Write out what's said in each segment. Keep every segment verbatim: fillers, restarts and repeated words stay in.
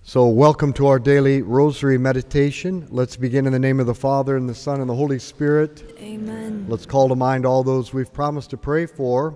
So welcome to our daily rosary meditation. Let's begin in the name of the Father, and the Son, and the Holy Spirit. Amen. Let's call to mind all those we've promised to pray for.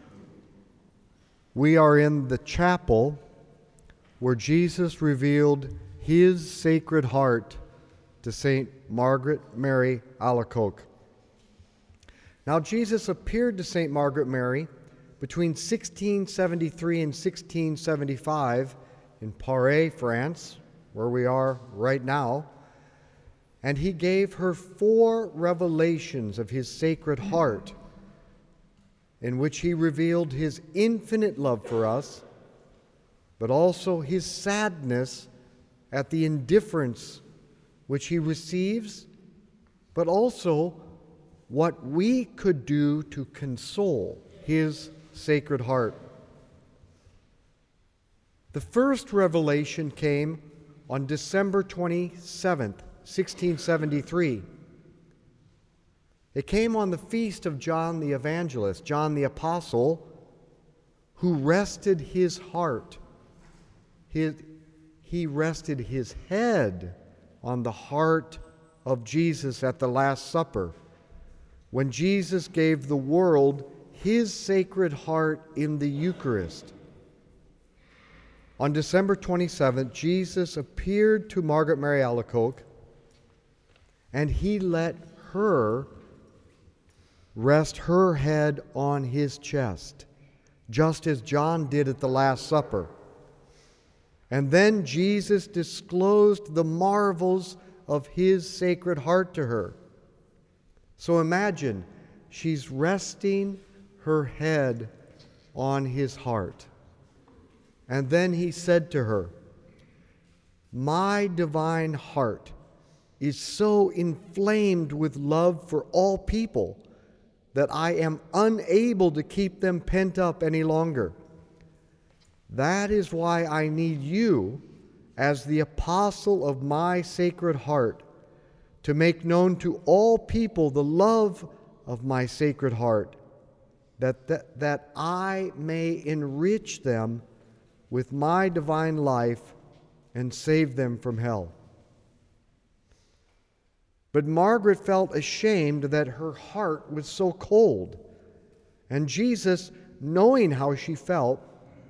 We are in the chapel where Jesus revealed his sacred heart to Saint Margaret Mary Alacoque. Now, Jesus appeared to Saint Margaret Mary between sixteen seventy-three and sixteen seventy-five in Paris, France, where we are right now, and he gave her four revelations of his sacred heart, in which he revealed his infinite love for us, but also his sadness at the indifference which he receives, but also what we could do to console his sacred heart. The first revelation came on December twenty-seventh, sixteen seventy-three. It came on the feast of John the Evangelist, John the Apostle, who rested his heart. His, he rested his head on the heart of Jesus at the Last Supper, when Jesus gave the world his sacred heart in the Eucharist. On December twenty-seventh, Jesus appeared to Margaret Mary Alacoque, and he let her rest her head on his chest, just as John did at the Last Supper. And then Jesus disclosed the marvels of his sacred heart to her. So imagine, she's resting her head on his heart. And then he said to her, "My divine heart is so inflamed with love for all people that I am unable to keep them pent up any longer. That is why I need you, as the apostle of my sacred heart, to make known to all people the love of my sacred heart, that, that, that I may enrich them with my divine life and save them from hell." But Margaret felt ashamed that her heart was so cold. And Jesus, knowing how she felt,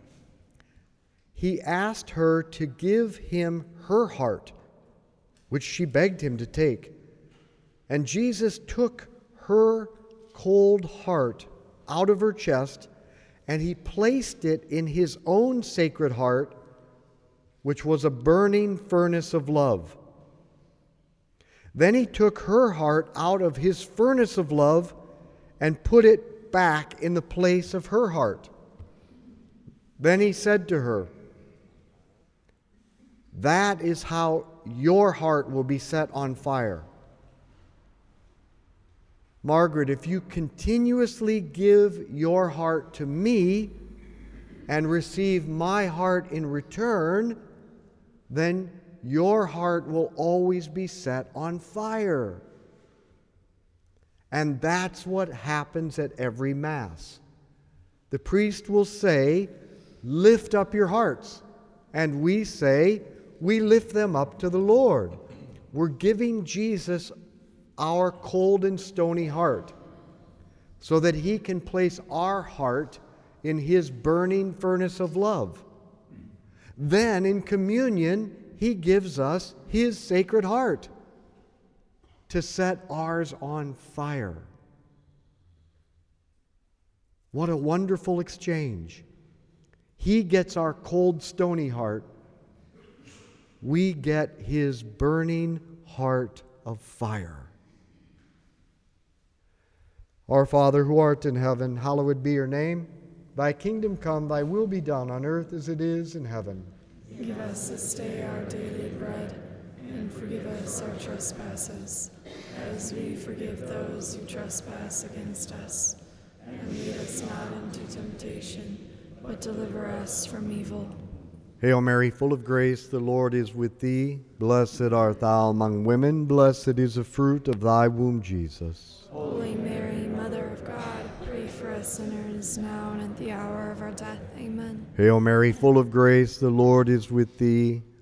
he asked her to give him her heart, which she begged him to take. And Jesus took her cold heart out of her chest, and he placed it in his own sacred heart, which was a burning furnace of love. Then he took her heart out of his furnace of love and put it back in the place of her heart. Then he said to her, "That is how your heart will be set on fire. Margaret, if you continuously give your heart to me and receive my heart in return, then your heart will always be set on fire." And that's what happens at every Mass. The priest will say, "Lift up your hearts." And we say, we lift them up to the Lord. We're giving Jesus our cold and stony heart, so that he can place our heart in his burning furnace of love. Then in communion, he gives us his sacred heart to set ours on fire. What a wonderful exchange. He gets our cold, stony heart. We get his burning heart of fire. Our Father, who art in heaven, hallowed be your name. Thy kingdom come, thy will be done on earth as it is in heaven. Give us this day our daily bread, and forgive us our trespasses, as we forgive those who trespass against us. And lead us not into temptation, but deliver us from evil. Hail Mary, full of grace, the Lord is with thee. Blessed art thou among women, blessed is the fruit of thy womb, Jesus. Holy Mary, Mother of God, pray for us sinners, now and at the hour of our death. Amen. Hail Mary, full of grace, the Lord is with thee.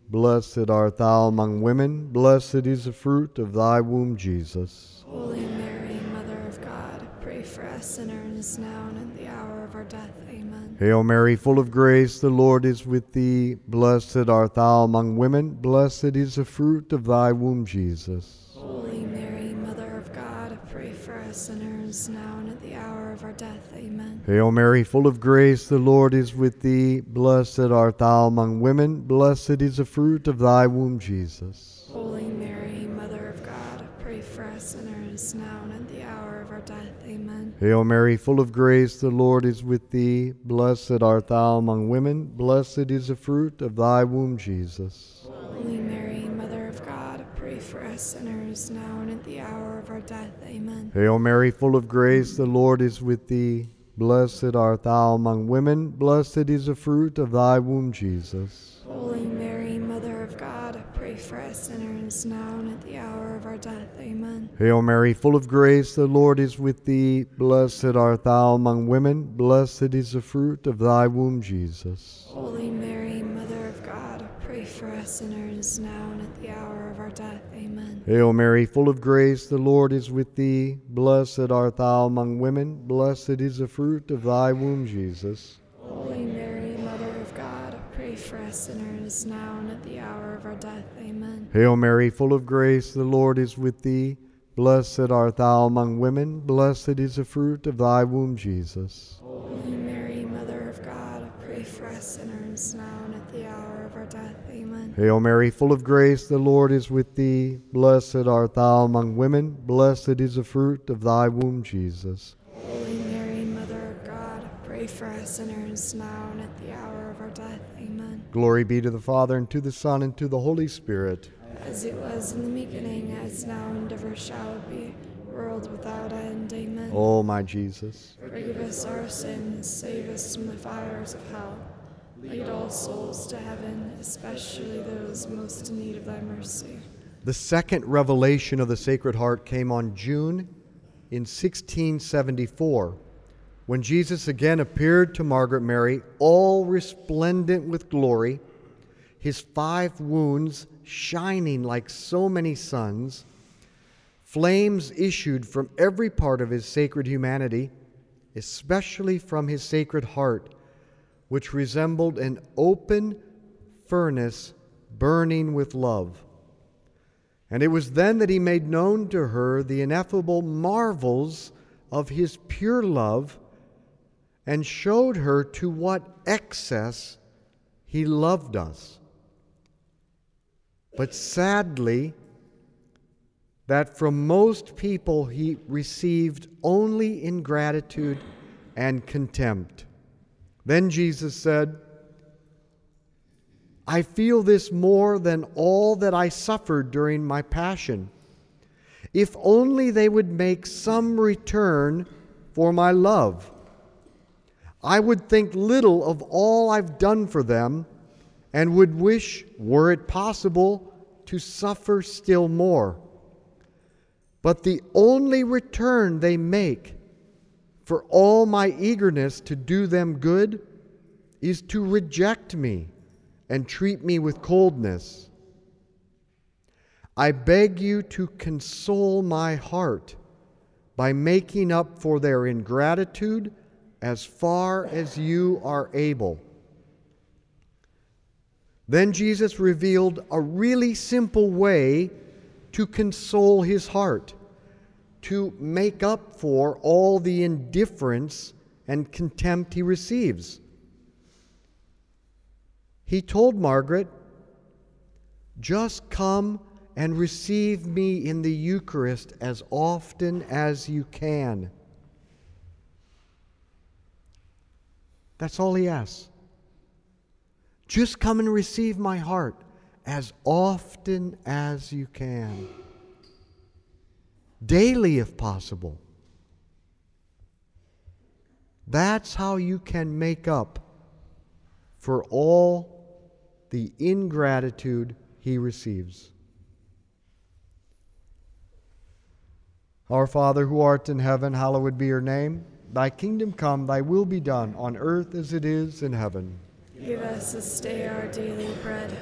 Blessed art thou among women, blessed is the fruit of thy womb, Jesus. Holy Mary, Mother of God, pray for us sinners now and at the hour of our death. Amen. Hail Mary, full of grace, the Lord is with thee. Blessed art thou among women, blessed is the fruit of thy womb, Jesus. Holy Mary, Mother of God, pray for us sinners now and at the hour of our death. Amen. Hail Mary, full of grace, the Lord is with thee. Blessed art thou among women, blessed is the fruit of thy womb, Jesus. Holy Mary, Mother of God, pray for us sinners now and at the hour of our death. Amen. Hail Mary, full of grace, the Lord is with thee. Blessed art thou among women, blessed is the fruit of thy womb, Jesus. Holy Mary, Mother of God, pray for us sinners now and at the hour of our death. Amen. Hail Mary, full of grace, the Lord is with thee. Blessed art thou among women, blessed is the fruit of thy womb, Jesus. Holy Mary, Mother of God, pray for us sinners now and at the hour of our death. Amen. Hail Mary, full of grace, the Lord is with thee. Blessed art thou among women, blessed is the fruit of thy womb, Jesus. Holy Mary, Mother of God, pray for us sinners now and at the hour of our death. Amen. Hail Mary, full of grace, the Lord is with thee. Blessed art thou among women, blessed is the fruit of thy womb, Jesus. Holy Mary, Mother of God, pray for us sinners now and at the hour of our death. Amen. Hail Mary, full of grace, the Lord is with thee. Blessed art thou among women, blessed is the fruit of thy womb, Jesus. Holy Mary, Mother of God, pray for us sinners now and at the hour of our death. Amen. Hail Mary, full of grace, the Lord is with thee. Blessed art thou among women, blessed is the fruit of thy womb, Jesus. Holy Mary, Mother of God, pray for us sinners now and at the hour of our death. Amen. Glory be to the Father, and to the Son, and to the Holy Spirit. As it was in the beginning, as now and ever shall be, world without end. Amen. O my Jesus. Forgive us our sins, save us from the fires of hell. Lead all souls to heaven, especially those most in need of thy mercy. The second revelation of the Sacred Heart came on June in sixteen seventy-four, when Jesus again appeared to Margaret Mary, all resplendent with glory, his five wounds shining like so many suns. Flames issued from every part of his sacred humanity, especially from his Sacred Heart, which resembled an open furnace burning with love. And it was then that he made known to her the ineffable marvels of his pure love, and showed her to what excess he loved us. But sadly, that from most people he received only ingratitude and contempt. Then Jesus said, I feel this more than all that I suffered during my passion. If only they would make some return for my love. I would think little of all I've done for them, and would wish, were it possible, to suffer still more. But the only return they make for all my eagerness to do them good is to reject me and treat me with coldness. I beg you to console my heart by making up for their ingratitude as far as you are able. Then Jesus revealed a really simple way to console his heart, to make up for all the indifference and contempt he receives. He told Margaret, just come and receive me in the Eucharist as often as you can. That's all he asks. Just come and receive my heart as often as you can. Daily, if possible. That's how you can make up for all the ingratitude he receives. Our Father, who art in heaven, hallowed be your name. Thy kingdom come, thy will be done, on earth as it is in heaven. Give us this day our daily bread,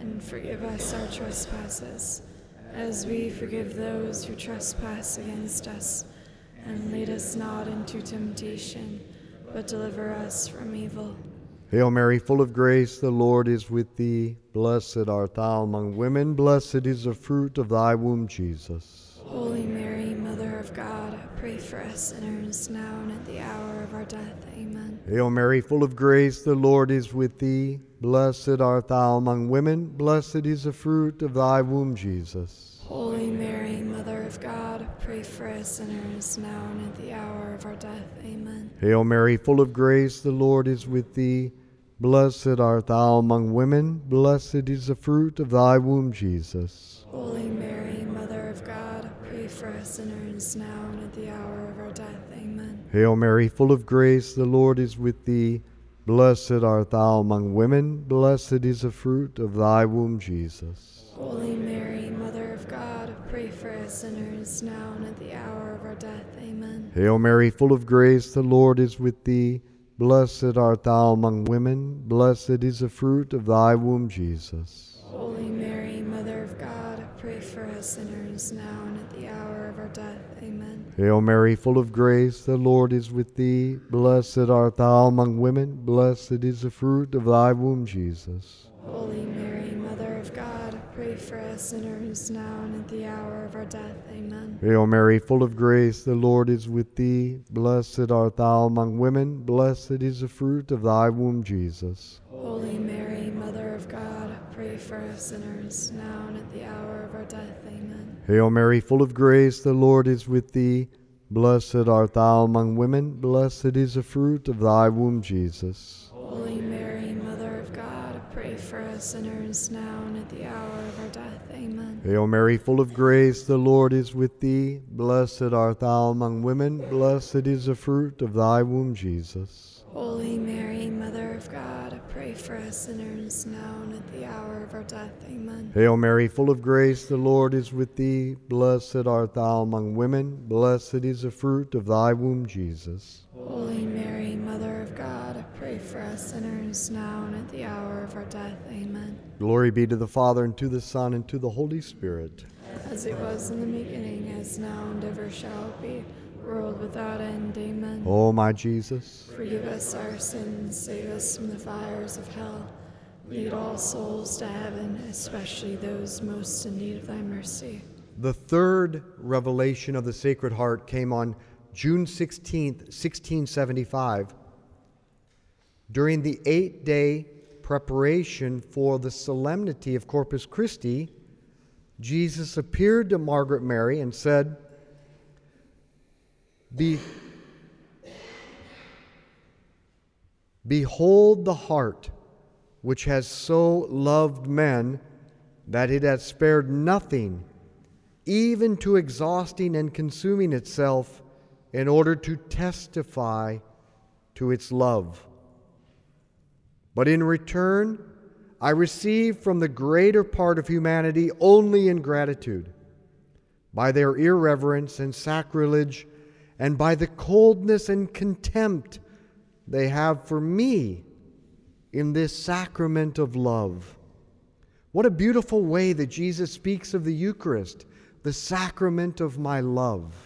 and forgive us our trespasses, as we forgive those who trespass against us. And lead us not into temptation, but deliver us from evil. Hail Mary, full of grace, the Lord is with thee. Blessed art thou among women, blessed is the fruit of thy womb, Jesus. Holy Mary, Mother of God, pray for us sinners, now and at the hour of our death. Amen. Hail Mary, full of grace, the Lord is with thee. Blessed art thou among women, blessed is the fruit of thy womb, Jesus. Holy Mary, Mother of God, pray for us sinners, now and at the hour of our death. Amen. Hail Mary, full of grace, the Lord is with thee. Blessed art thou among women, blessed is the fruit of thy womb, Jesus. Holy Mary, Mother of God, pray for us sinners, now and at the hour of our death. Amen. Hail Mary, full of grace, the Lord is with thee. Blessed art thou among women, blessed is the fruit of thy womb, Jesus. Holy Mary, Mother of God, pray for us sinners, now and at the hour of our death. Amen. Hail Mary, full of grace, the Lord is with thee. Blessed art thou among women, blessed is the fruit of thy womb, Jesus. Holy Mary, Mother of God, pray for us sinners, now and at the hour of our death. Amen. Hail Mary, full of grace, the Lord is with thee. Blessed art thou among women, blessed is the fruit of thy womb, Jesus. Holy Mary, Mother of God, pray for us sinners, now and at the hour of our death. Amen. Hail Mary, full of grace, the Lord is with thee. Blessed art thou among women, blessed is the fruit of thy womb, Jesus. Holy Mary, Mother of God, pray for us sinners, now and at the hour of our death. Amen. Hail Mary, full of grace, the Lord is with thee. Blessed art thou among women, blessed is the fruit of thy womb, Jesus. Holy Mary, Mother of God, pray for us sinners, now and at the hour of our death. Amen. Hail Mary, full of grace, the Lord is with thee. Blessed art thou among women, blessed is the fruit of thy womb, Jesus. Holy Mary, Mother of God, pray for us sinners, now and at the hour of our death. Amen. Hail Mary, full of grace, the Lord is with thee. Blessed art thou among women, blessed is the fruit of thy womb, Jesus. Holy Mary, Mother of God, pray for us sinners, now and at the hour of our death. Amen. Glory be to the Father, and to the Son, and to the Holy Spirit. As it was in the beginning, as now and ever shall be, world without end. Amen. O my Jesus, Forgive us our sins, save us from the fires of hell. Lead all souls to heaven, especially those most in need of thy mercy. the third revelation of the Sacred Heart came on June sixteenth, sixteen seventy-five, during the eight-day preparation for the solemnity of Corpus Christi. Jesus appeared to Margaret Mary and said, Be, Behold the heart which has so loved men that it has spared nothing, even to exhausting and consuming itself, in order to testify to its love. But in return, I receive from the greater part of humanity only ingratitude, by their irreverence and sacrilege, and by the coldness and contempt they have for me in this sacrament of love. What a beautiful way that Jesus speaks of the Eucharist, the sacrament of my love.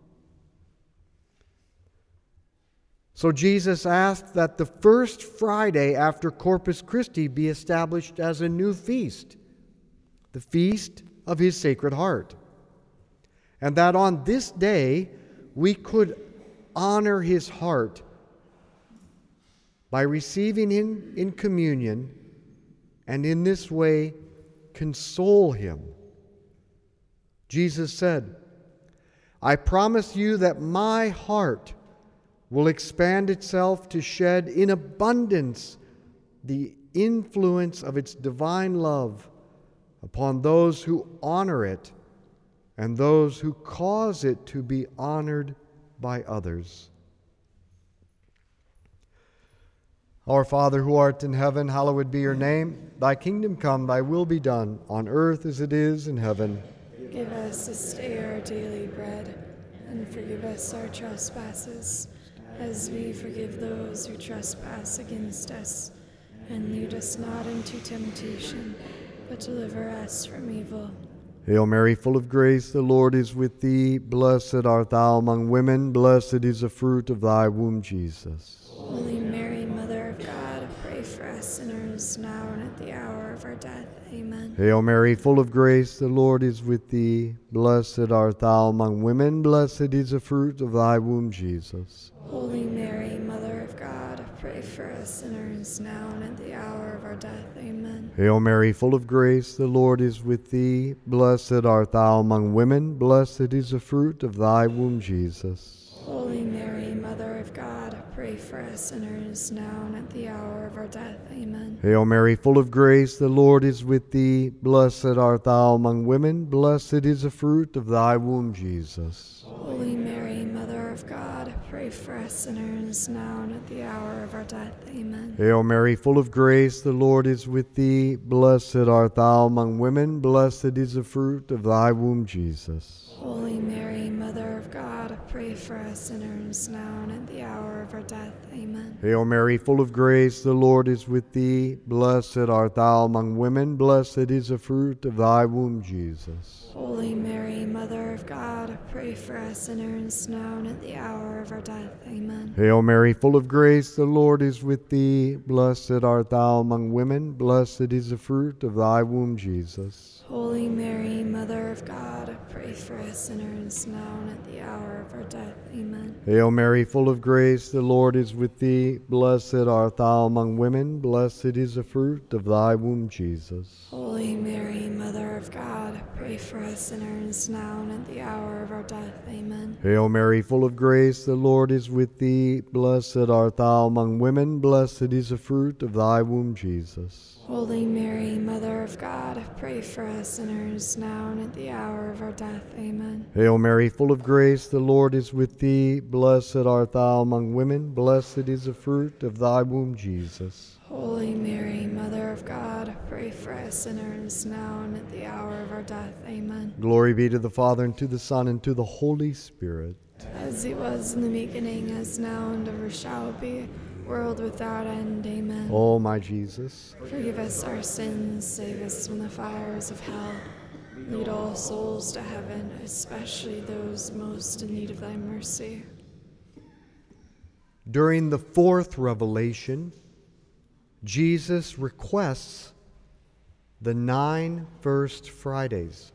So Jesus asked that the first Friday after Corpus Christi be established as a new feast, the feast of His Sacred Heart, and that on this day we could honor His heart by receiving Him in communion, and in this way console Him. Jesus said, I promise you that my heart will expand itself to shed in abundance the influence of its divine love upon those who honor it and those who cause it to be honored by others. Our Father, who art in heaven, hallowed be your name. Thy kingdom come, thy will be done, on earth as it is in heaven. Give us this day our daily bread, and forgive us our trespasses, as we forgive those who trespass against us. And lead us not into temptation, but deliver us from evil. Hail Mary, full of grace, the Lord is with thee. Blessed art thou among women, blessed is the fruit of thy womb, Jesus. Holy Mary, Mother of God, pray for us sinners, now and at the hour of our death. Amen. Hail Mary, full of grace, the Lord is with thee. Blessed art thou among women, blessed is the fruit of thy womb, Jesus. Holy Mary, Mother of God, pray for us sinners, now and at the hour of our death. Amen. Hail Mary, full of grace, the Lord is with thee. Blessed art thou among women, blessed is the fruit of thy womb, Jesus. Holy Mary, Mother of God, pray for us sinners, now and at the hour of our death. Amen. Hail Mary, full of grace, the Lord is with thee. Blessed art thou among women, blessed is the fruit of thy womb, Jesus. Holy Mary, Mother of God, pray for us sinners, now and at the hour of our death. Amen. Hail Mary, full of grace, the Lord is with thee. Blessed art thou among women, blessed is the fruit of thy womb, Jesus. Holy Mary, Mother of God, pray for us sinners, now and at the hour of our death. Amen. Hail Mary, full of grace, the Lord is with thee. Blessed art thou among women, blessed is the fruit of thy womb, Jesus. Holy Mary, Mother of God, pray for us sinners, now and at the hour of our death. Amen. Hail Mary, full of grace, the Lord is with thee. Blessed art thou among women, blessed is the fruit of thy womb, Jesus. Holy Mary, Mother of God, pray for us sinners, now and at the hour of our death. Amen. Hail Mary, full of grace, the Lord is with thee. Blessed art thou among women, blessed is the fruit of thy womb, Jesus. Holy Mary, Mother of God, pray for us sinners, now and at the hour of our death. Amen. Hail Mary, full of grace, the Lord is with thee. Blessed art thou among women, blessed is the fruit of thy womb, Jesus. Holy Mary, Mother of God, pray for us sinners, now and at the hour of our death. Amen. Hail Mary, full of grace, the Lord is with thee. Blessed art thou among women, blessed is the fruit of thy womb, Jesus. Holy Mary, Mother of God, pray for us sinners, now and at the hour of our death. Amen. Glory be to the Father, and to the Son, and to the Holy Spirit. As it was in the beginning, as now, and ever shall be, world without end. Amen. O my Jesus, forgive us our sins, save us from the fires of hell. Lead all souls to heaven, especially those most in need of thy mercy. during the fourth revelation, Jesus requests the nine first Fridays.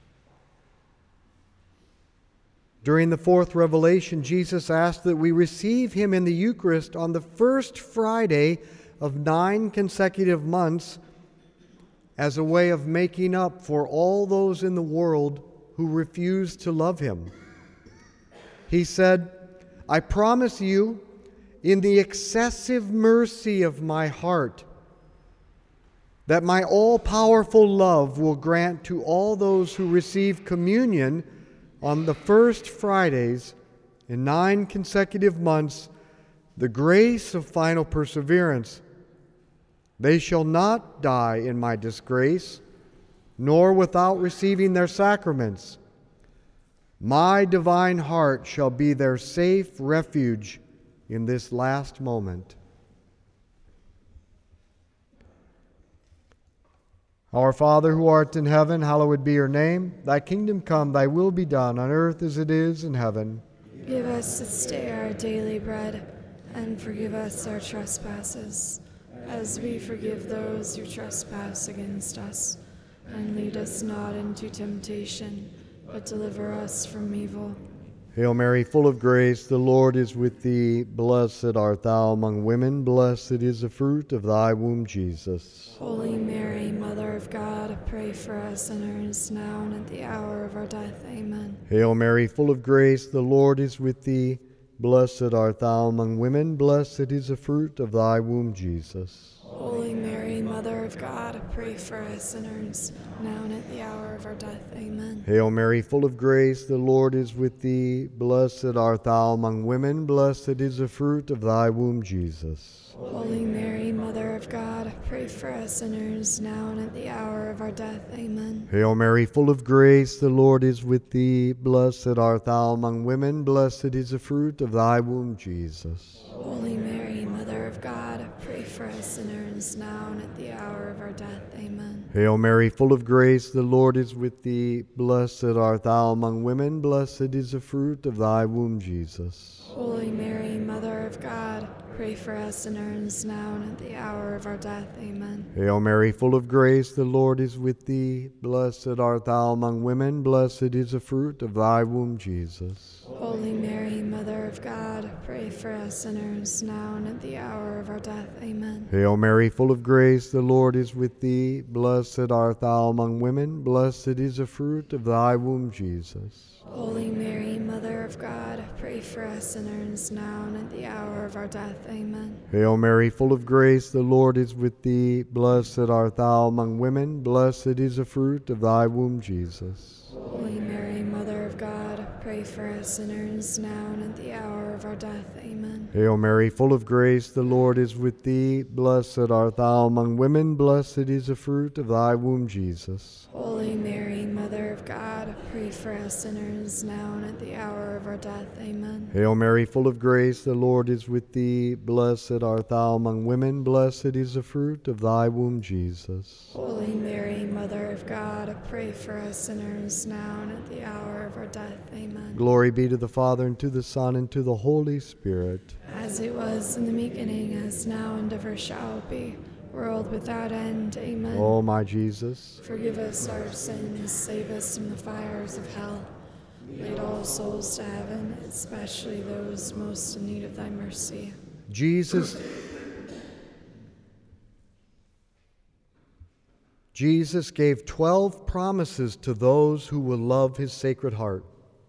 During the fourth revelation, Jesus asked that we receive him in the Eucharist on the first Friday of nine consecutive months as a way of making up for all those in the world who refuse to love him. He said, "I promise you, in the excessive mercy of my heart, that my all-powerful love will grant to all those who receive communion on the first Fridays in nine consecutive months the grace of final perseverance. They shall not die in my disgrace, nor without receiving their sacraments. My divine heart shall be their safe refuge in this last moment." Our Father, who art in heaven, hallowed be your name. Thy kingdom come, thy will be done, on earth as it is in heaven. Give us this day our daily bread, and forgive us our trespasses, as we forgive those who trespass against us. And lead us not into temptation, but deliver us from evil. Hail Mary, full of grace, the Lord is with thee. Blessed art thou among women, blessed is the fruit of thy womb, Jesus. Holy Mary, Mother of God, pray for us sinners, now and at the hour of our death. Amen. Hail Mary, full of grace, the Lord is with thee. Blessed art thou among women, blessed is the fruit of thy womb, Jesus. Holy Mary, Mother of God, pray for us sinners, now and at the hour of our death. Amen. Hail Mary, full of grace, the Lord is with thee. Blessed art thou among women, blessed is the fruit of thy womb, Jesus. Holy Mary, Mother of God, pray for us sinners, now and at the hour of our death. Amen. Hail Mary, full of grace, the Lord is with thee. Blessed art thou among women, blessed is the fruit of thy womb, Jesus. Holy Mary, Mother of of God, pray for us sinners, now and at the hour of our death. Amen. Hail Mary, full of grace, the Lord is with thee. Blessed art thou among women, blessed is the fruit of thy womb, Jesus. Holy Mary, Mother of God, pray for us sinners, now and at the hour of our death. Amen. Hail Mary, full of grace, the Lord is with thee. Blessed art thou among women, blessed is the fruit of thy womb, Jesus. Holy Mary, Mother of God, pray for us sinners, now and at the hour of our death. Amen. Hail Mary, full of grace, the Lord is with thee. Blessed art thou among women, blessed is the fruit of thy womb, Jesus. Holy Mary, Mother of God, pray for us sinners, now and at the hour of our death. Amen. Hail Mary, full of grace, the Lord is with thee. Blessed art thou among women, blessed is the fruit of thy womb, Jesus. Holy Mary, Mother of God, pray for us sinners, now and at the hour of our death. Amen. Hail Mary, full of grace, the Lord is with thee. Blessed art thou among women, blessed is the fruit of thy womb, Jesus. Holy Mary, Mother of God, pray for us sinners, now and at the hour of our death. Amen. Hail Mary, full of grace, the Lord is with thee. Blessed art thou among women, blessed is the fruit of thy womb, Jesus. Holy Mary, Mother of God, pray for us sinners, now and at the hour of our death. Amen. Glory be to the Father, and to the Son, and to the Holy Spirit. As it was in the beginning, as now and ever shall be, world without end. Amen. O my Jesus, forgive us our sins, save us from the fires of hell. Lead all souls to heaven, especially those most in need of thy mercy. Jesus, Jesus gave twelve promises to those who will love his Sacred Heart.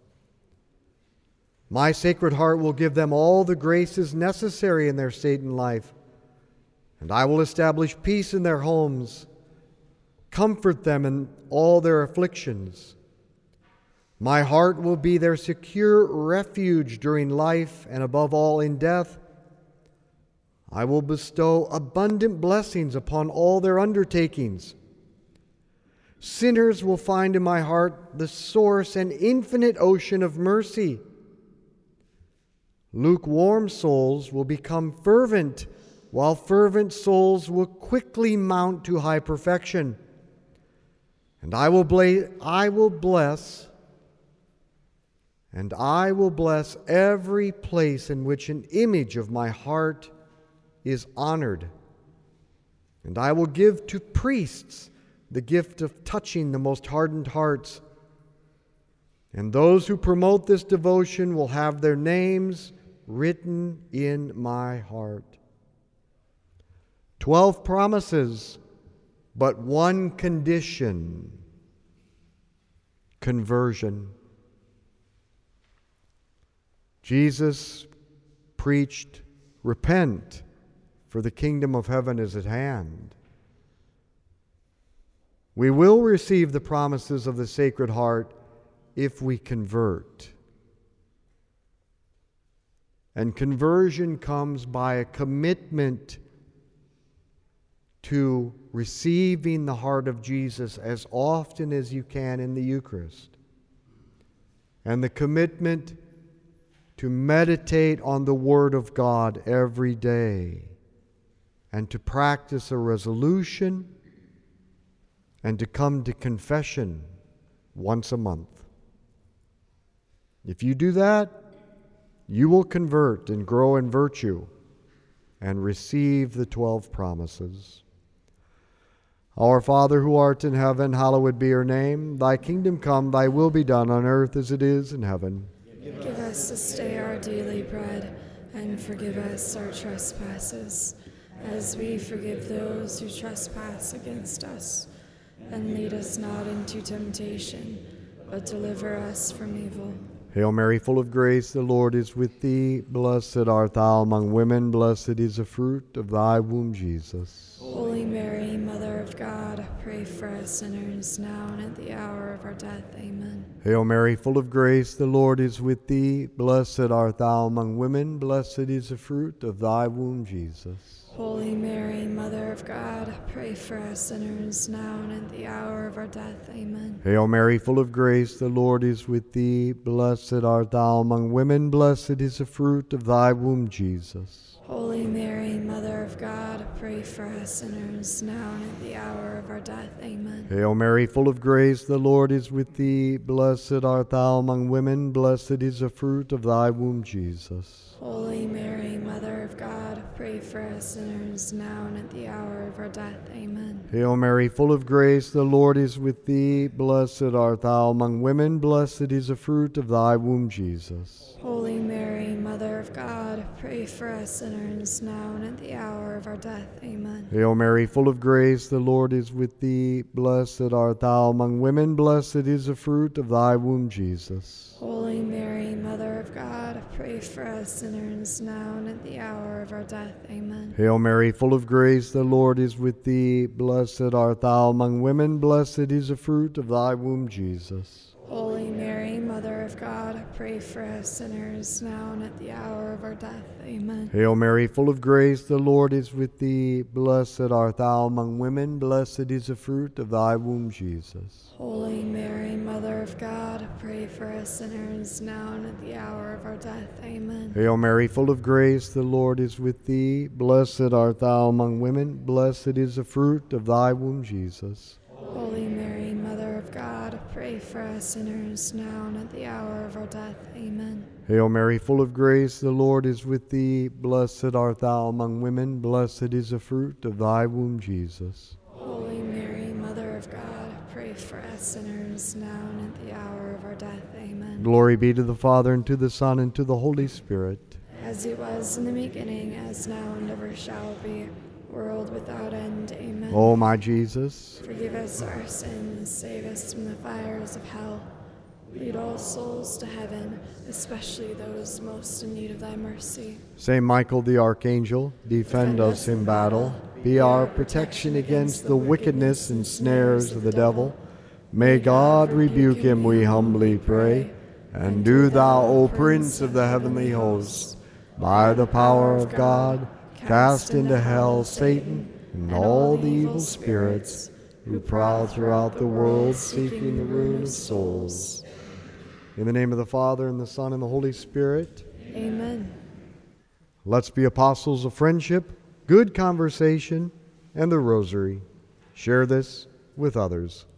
My Sacred Heart will give them all the graces necessary in their state in life, and I will establish peace in their homes, comfort them in all their afflictions. My heart will be their secure refuge during life and above all in death. I will bestow abundant blessings upon all their undertakings. Sinners will find in my heart the source and infinite ocean of mercy. Lukewarm souls will become fervent, while fervent souls will quickly mount to high perfection. And I will bla- I will bless, and I will bless every place in which an image of my heart is honored. And I will give to priests the gift of touching the most hardened hearts. And those who promote this devotion will have their names written in my heart. Twelve promises, but one condition: conversion. Jesus preached, "Repent, for the kingdom of heaven is at hand." We will receive the promises of the Sacred Heart if we convert. And conversion comes by a commitment to receiving the heart of Jesus as often as you can in the Eucharist. And the commitment to meditate on the Word of God every day, and to practice a resolution, and to come to confession once a month. If you do that, you will convert and grow in virtue and receive the twelve promises. Our Father who art in heaven, hallowed be your name. Thy kingdom come, thy will be done on earth as it is in heaven. Give us this day our daily bread, and forgive us our trespasses, as we forgive those who trespass against us. And lead us not into temptation, but deliver us from evil. Hail Mary, full of grace, the Lord is with thee. Blessed art thou among women, blessed is the fruit of thy womb, Jesus. Holy Mary, Mother of God, pray for us sinners, now and at the hour of our death. Amen. Hail Mary, full of grace, the Lord is with thee. Blessed art thou among women, blessed is the fruit of thy womb, Jesus. Holy Mary, Mother of God, pray for us sinners, now and at the hour of our death. Amen. Hail Mary, full of grace, the Lord is with thee. Blessed art thou among women, blessed is the fruit of thy womb, Jesus. Holy Mary, Mother of God, pray for us sinners, now and at the hour of our death. Amen. Hail Mary, full of grace, the Lord is with thee. Blessed art thou among women, blessed is the fruit of thy womb, Jesus. Holy Mary, Mother of God, pray for us sinners, now and at the hour of our death. Amen. Hail Mary, full of grace, the Lord is with thee. Blessed art thou among women, blessed is the fruit of thy womb, Jesus. Holy Mary, Mother of God, pray for us sinners, now and at the hour of our death. Amen. Hail Mary, full of grace, the Lord is with thee. Blessed art thou among women, blessed is the fruit of thy womb, Jesus. Holy Mary, Mother of God, pray for us sinners, now and at the hour of our death. Amen. Hail Mary, full of grace, the Lord is with thee. Blessed art thou among women, blessed is the fruit of thy womb, Jesus. Holy Mary, Mother of God, pray for us sinners, now and at the hour of our death. Amen. Hail Mary, full of grace, the Lord is with thee. Blessed art thou among women, blessed is the fruit of thy womb, Jesus. Holy Mary, Mother of God, pray for us sinners, now and at the hour of our death. Amen. Hail Mary, full of grace, the Lord is with thee. Blessed art thou among women, blessed is the fruit of thy womb, Jesus. Holy Mary, Mother of God, pray for us sinners, now and at the hour of our death. Amen. Hail Mary, full of grace, the Lord is with thee. Blessed art thou among women, blessed is the fruit of thy womb, Jesus. Holy Mary, Mother of God, pray for us sinners, now and at the hour of our death. Amen. Glory be to the Father, and to the Son, and to the Holy Spirit. As it was in the beginning, as now and ever shall be, world without end. Amen. O my Jesus, forgive us our sins, save us from the fires of hell. Lead all souls to heaven, especially those most in need of thy mercy. Saint Michael the Archangel, defend us in battle. Be our protection against the wickedness and snares of the devil. May God rebuke him, we humbly pray. And do thou, O Prince of the heavenly hosts, by the power of God, cast into hell Satan and all the evil spirits who prowl throughout the world seeking the ruin of souls. In the name of the Father, and the Son, and the Holy Spirit. Amen. Let's be apostles of friendship, good conversation, and the rosary. Share this with others.